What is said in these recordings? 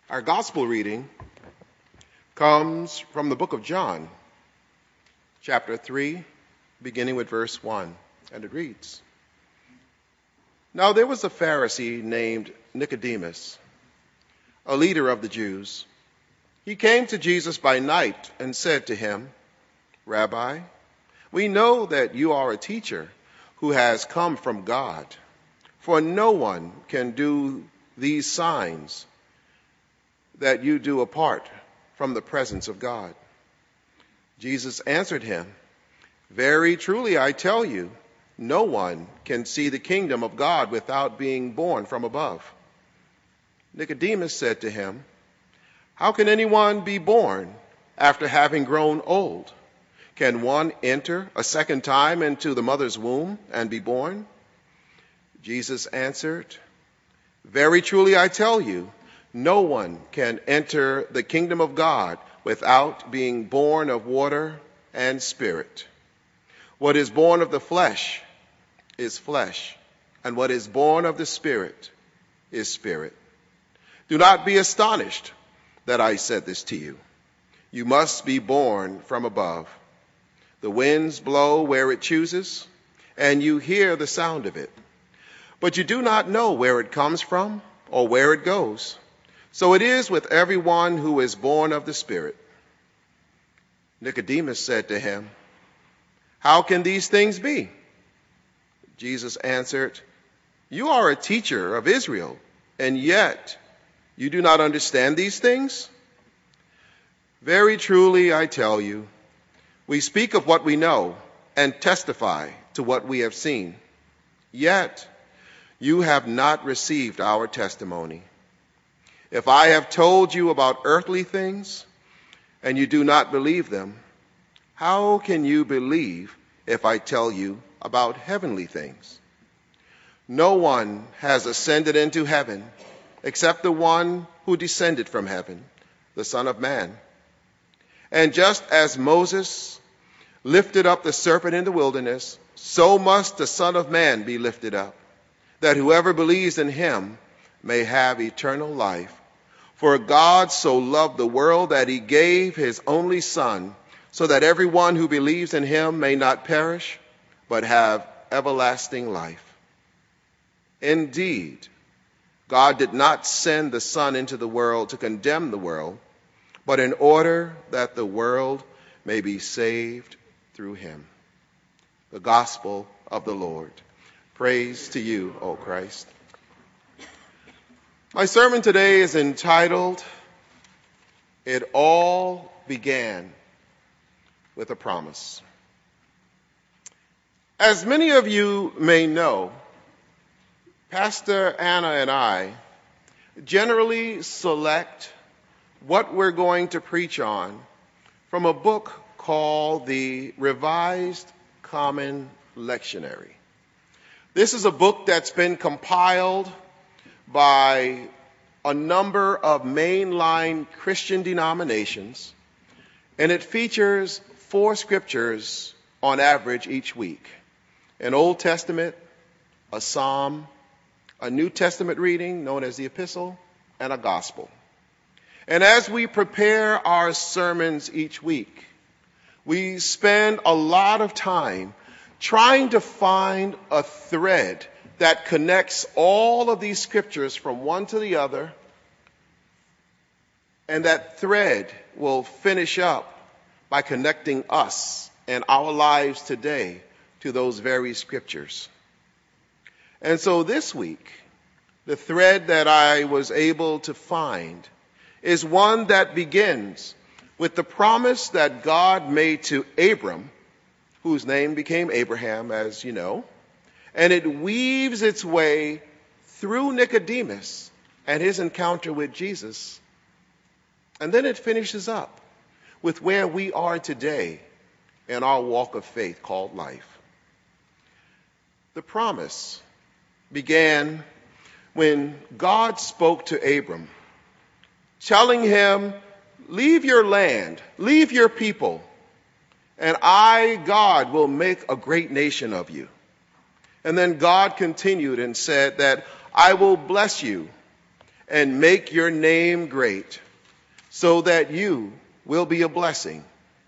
Our gospel reading comes from the book of John, chapter 3, beginning with verse 1, and it reads, Now there was a Pharisee named Nicodemus, a leader of the Jews. He came to Jesus by night and said to him, Rabbi, we know that you are a teacher who has come from God, for no one can do these signs that you do apart from the presence of God. Jesus answered him, Very truly I tell you, no one can see the kingdom of God without being born from above. Nicodemus said to him, How can anyone be born after having grown old? Can one enter a second time into the mother's womb and be born? Jesus answered, Very truly I tell you, no one can enter the kingdom of God without being born of water and spirit. What is born of the flesh is flesh, and what is born of the spirit is spirit. Do not be astonished that I said this to you. You must be born from above. The winds blow where it chooses, and you hear the sound of it, but you do not know where it comes from or where it goes. So it is with everyone who is born of the Spirit. Nicodemus said to him, How can these things be? Jesus answered, You are a teacher of Israel, and yet you do not understand these things? Very truly I tell you, we speak of what we know and testify to what we have seen. Yet you have not received our testimony. If I have told you about earthly things and you do not believe them, how can you believe if I tell you about heavenly things? No one has ascended into heaven except the one who descended from heaven, the Son of Man. And just as Moses lifted up the serpent in the wilderness, so must the Son of Man be lifted up, that whoever believes in him may have eternal life. For God so loved the world that he gave his only Son, so that everyone who believes in him may not perish, but have everlasting life. Indeed, God did not send the Son into the world to condemn the world, but in order that the world may be saved through him. The gospel of the Lord. Praise to you, O Christ. My sermon today is entitled, It All Began with a Promise. As many of you may know, Pastor Anna and I generally select what we're going to preach on from a book called the Revised Common Lectionary. This is a book that's been compiled by a number of mainline Christian denominations, and it features 4 scriptures on average each week: an Old Testament, a Psalm, a New Testament reading known as the Epistle, and a Gospel. And as we prepare our sermons each week, we spend a lot of time trying to find a thread that connects all of these scriptures from one to the other, and that thread will finish up by connecting us and our lives today to those very scriptures. And so this week, the thread that I was able to find is one that begins with the promise that God made to Abram, whose name became Abraham, as you know, and it weaves its way through Nicodemus and his encounter with Jesus. And then it finishes up with where we are today in our walk of faith called life. The promise began when God spoke to Abram, telling him, leave your land, leave your people, and I, God, will make a great nation of you. And then God continued and said that I will bless you and make your name great, so that you will be a blessing.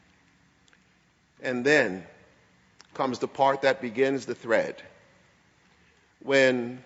And then comes the part that begins the thread. When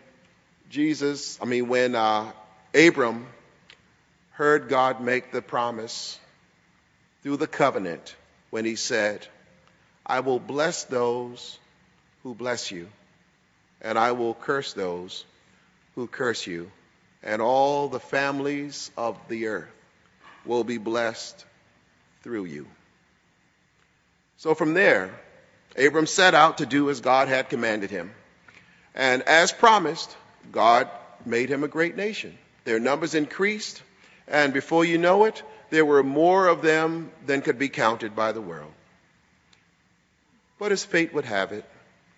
Abram heard God make the promise through the covenant, when he said, I will bless those who bless you, and I will curse those who curse you, and all the families of the earth will be blessed through you. So from there, Abram set out to do as God had commanded him. And as promised, God made him a great nation. Their numbers increased, and before you know it, there were more of them than could be counted by the world. But as fate would have it,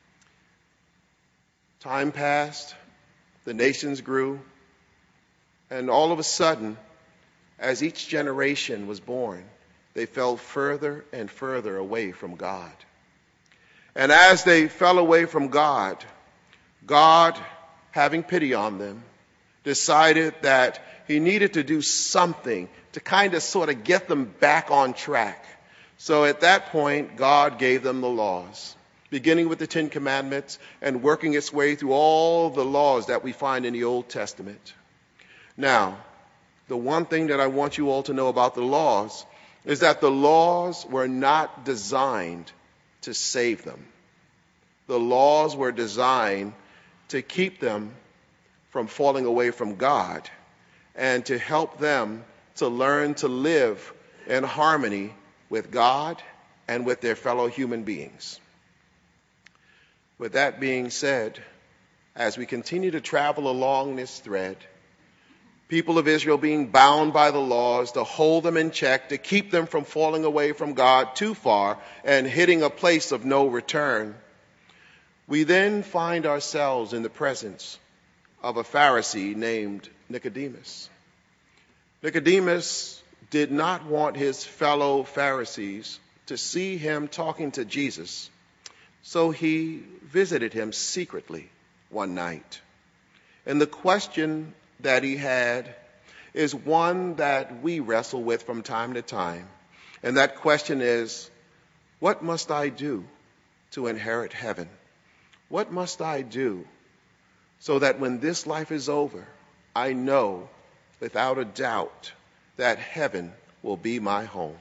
time passed, the nations grew, and all of a sudden, as each generation was born, they fell further and further away from God. And as they fell away from God, God, having pity on them, decided that he needed to do something to kind of sort of get them back on track. So at that point, God gave them the laws, beginning with the Ten Commandments and working its way through all the laws that we find in the Old Testament. Now, the one thing that I want you all to know about the laws is that the laws were not designed to save them. The laws were designed to keep them from falling away from God and to help them to learn to live in harmony with God and with their fellow human beings. With that being said, as we continue to travel along this thread, people of Israel being bound by the laws to hold them in check, to keep them from falling away from God too far and hitting a place of no return, we then find ourselves in the presence of a Pharisee named Nicodemus. Nicodemus did not want his fellow Pharisees to see him talking to Jesus, so he visited him secretly one night. And the question that he had is one that we wrestle with from time to time. And that question is, what must I do to inherit heaven? What must I do so that when this life is over, I know without a doubt that heaven will be my home?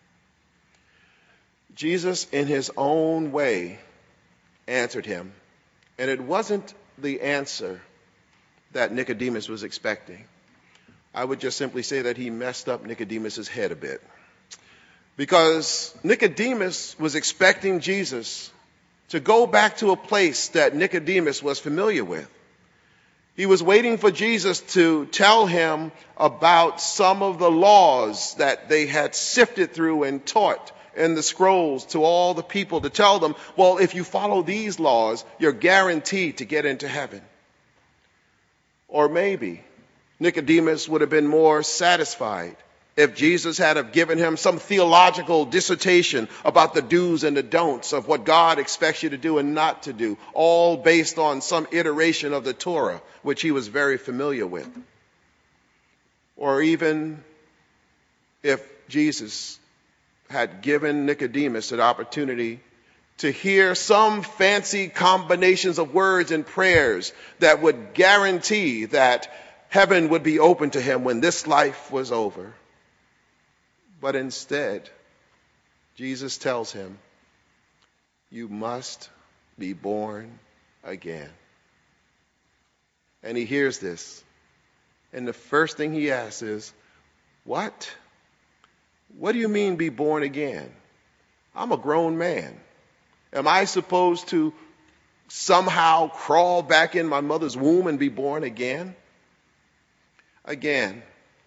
Jesus, in his own way, answered him. And it wasn't the answer that Nicodemus was expecting. I would just simply say that he messed up Nicodemus's head a bit. Because Nicodemus was expecting Jesus to go back to a place that Nicodemus was familiar with. He was waiting for Jesus to tell him about some of the laws that they had sifted through and taught in the scrolls to all the people, to tell them, well, if you follow these laws, you're guaranteed to get into heaven. Or maybe Nicodemus would have been more satisfied if Jesus had have given him some theological dissertation about the do's and the don'ts of what God expects you to do and not to do, all based on some iteration of the Torah, which he was very familiar with. Or even if Jesus had given Nicodemus an opportunity to hear some fancy combinations of words and prayers that would guarantee that heaven would be open to him when this life was over. But instead, Jesus tells him, you must be born again. And he hears this. And the first thing he asks is, what? What do you mean be born again? I'm a grown man. Am I supposed to somehow crawl back in my mother's womb and be born again? Again,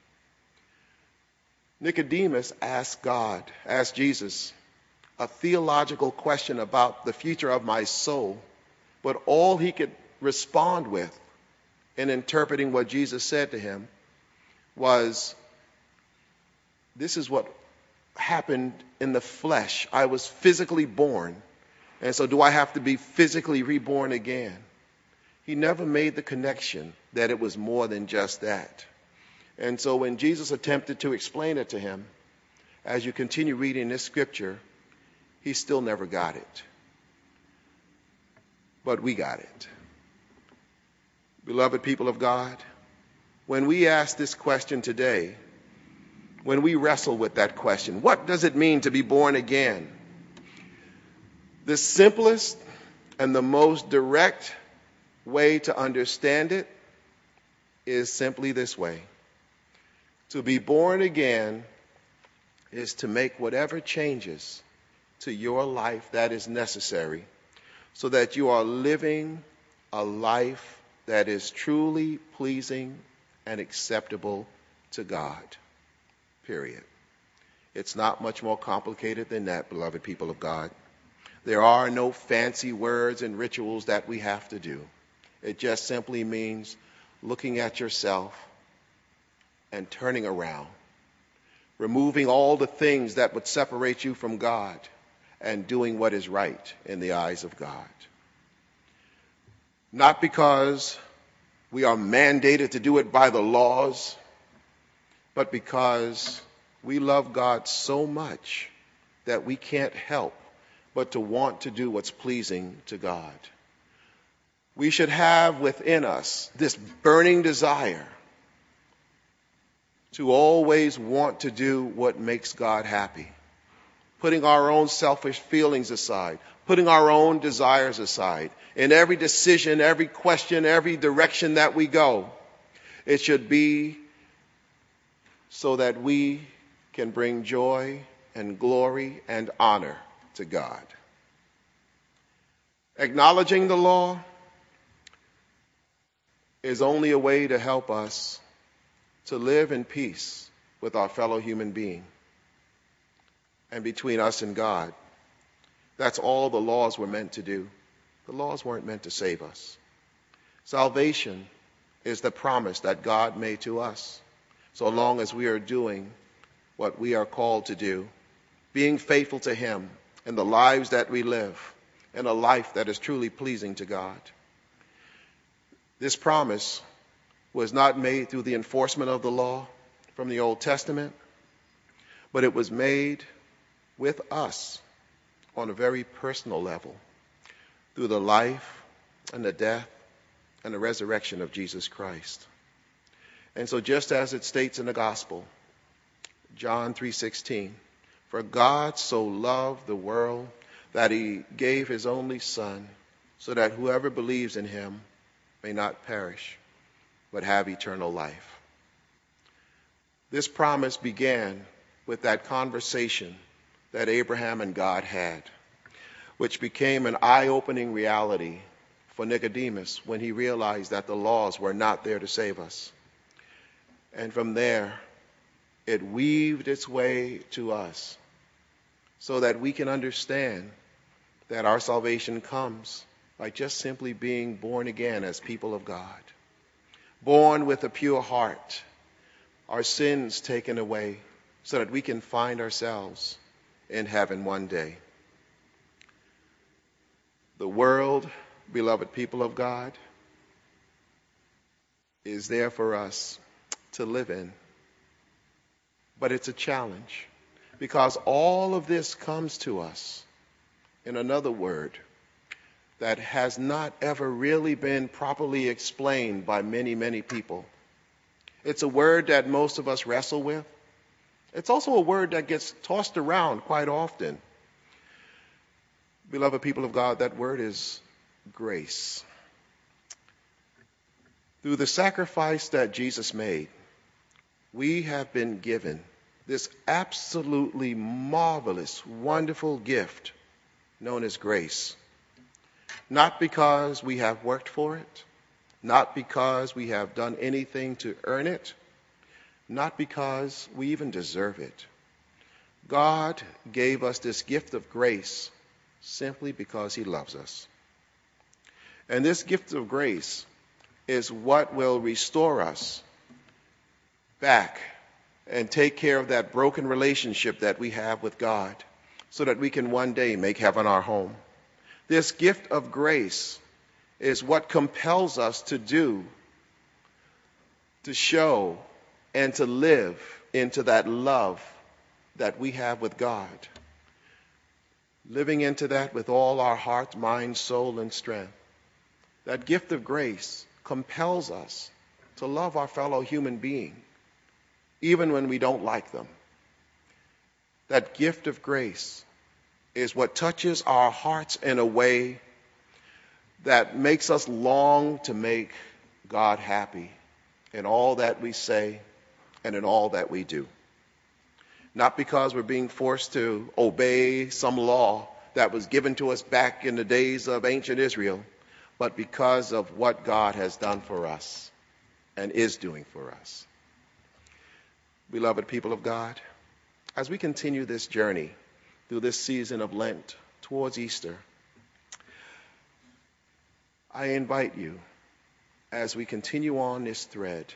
Nicodemus asked Jesus, a theological question about the future of my soul, but all he could respond with in interpreting what Jesus said to him was, this is what happened in the flesh. I was physically born, and so do I have to be physically reborn again? He never made the connection that it was more than just that. And so when Jesus attempted to explain it to him, as you continue reading this scripture, he still never got it. But we got it. Beloved people of God, when we ask this question today, when we wrestle with that question, what does it mean to be born again? The simplest and the most direct way to understand it is simply this way. To be born again is to make whatever changes to your life that is necessary so that you are living a life that is truly pleasing and acceptable to God. Period. It's not much more complicated than that, beloved people of God. There are no fancy words and rituals that we have to do. It just simply means looking at yourself and turning around, removing all the things that would separate you from God and doing what is right in the eyes of God. Not because we are mandated to do it by the laws, but because we love God so much that we can't help but to want to do what's pleasing to God. We should have within us this burning desire to always want to do what makes God happy, putting our own selfish feelings aside, putting our own desires aside. In every decision, every question, every direction that we go, it should be so that we can bring joy and glory and honor to God. Acknowledging the law is only a way to help us to live in peace with our fellow human being and between us and God. That's all the laws were meant to do. The laws weren't meant to save us. Salvation is the promise that God made to us, so long as we are doing what we are called to do, being faithful to Him in the lives that we live, in a life that is truly pleasing to God. This promise was not made through the enforcement of the law from the Old Testament, but it was made with us on a very personal level through the life and the death and the resurrection of Jesus Christ. And so just as it states in the gospel, John 3:16, for God so loved the world that He gave His only Son, so that whoever believes in Him may not perish, but have eternal life. This promise began with that conversation that Abraham and God had, which became an eye-opening reality for Nicodemus when he realized that the laws were not there to save us. And from there, it weaved its way to us so that we can understand that our salvation comes by just simply being born again as people of God. Born with a pure heart, our sins taken away so that we can find ourselves in heaven one day. The world, beloved people of God, is there for us to live in. But it's a challenge because all of this comes to us in another word that has not ever really been properly explained by many, many people. It's a word that most of us wrestle with. It's also a word that gets tossed around quite often. Beloved people of God, that word is grace. Through the sacrifice that Jesus made, we have been given this absolutely marvelous, wonderful gift known as grace. Not because we have worked for it, not because we have done anything to earn it, not because we even deserve it. God gave us this gift of grace simply because He loves us. And this gift of grace is what will restore us back and take care of that broken relationship that we have with God so that we can one day make heaven our home. This gift of grace is what compels us to do, to show, and to live into that love that we have with God. Living into that with all our heart, mind, soul, and strength. That gift of grace compels us to love our fellow human being, even when we don't like them. That gift of grace is what touches our hearts in a way that makes us long to make God happy in all that we say and in all that we do. Not because we're being forced to obey some law that was given to us back in the days of ancient Israel, but because of what God has done for us and is doing for us. Beloved people of God, as we continue this journey through this season of Lent towards Easter, I invite you, as we continue on this thread,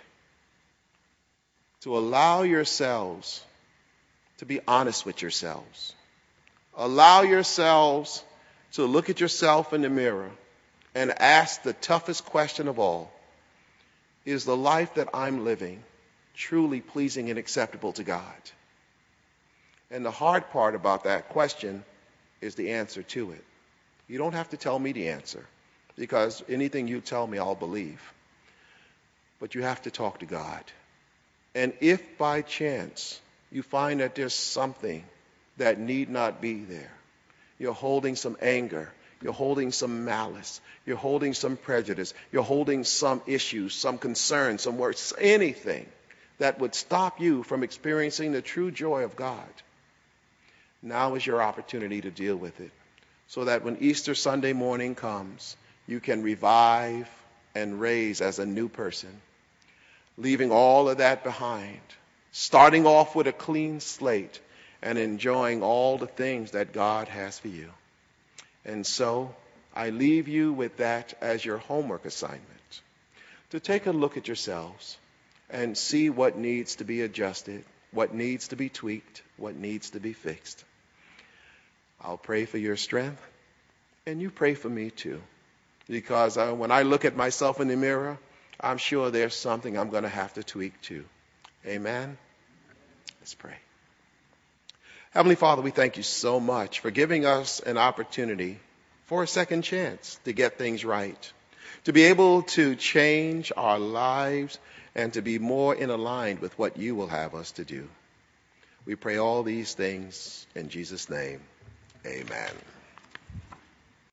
to allow yourselves to be honest with yourselves. Allow yourselves to look at yourself in the mirror and ask the toughest question of all: is the life that I'm living truly pleasing and acceptable to God? And the hard part about that question is the answer to it. You don't have to tell me the answer, because anything you tell me, I'll believe. But you have to talk to God. And if by chance you find that there's something that need not be there, you're holding some anger, you're holding some malice, you're holding some prejudice, you're holding some issues, some concerns, some words, anything that would stop you from experiencing the true joy of God, now is your opportunity to deal with it, so that when Easter Sunday morning comes, you can revive and raise as a new person, leaving all of that behind, starting off with a clean slate and enjoying all the things that God has for you. And so I leave you with that as your homework assignment, to take a look at yourselves and see what needs to be adjusted, what needs to be tweaked, what needs to be fixed. I'll pray for your strength, and you pray for me too, because when I look at myself in the mirror, I'm sure there's something I'm going to have to tweak too. Amen? Let's pray. Heavenly Father, we thank you so much for giving us an opportunity for a second chance to get things right, to be able to change our lives and to be more in aligned with what you will have us to do. We pray all these things in Jesus' name. Amen.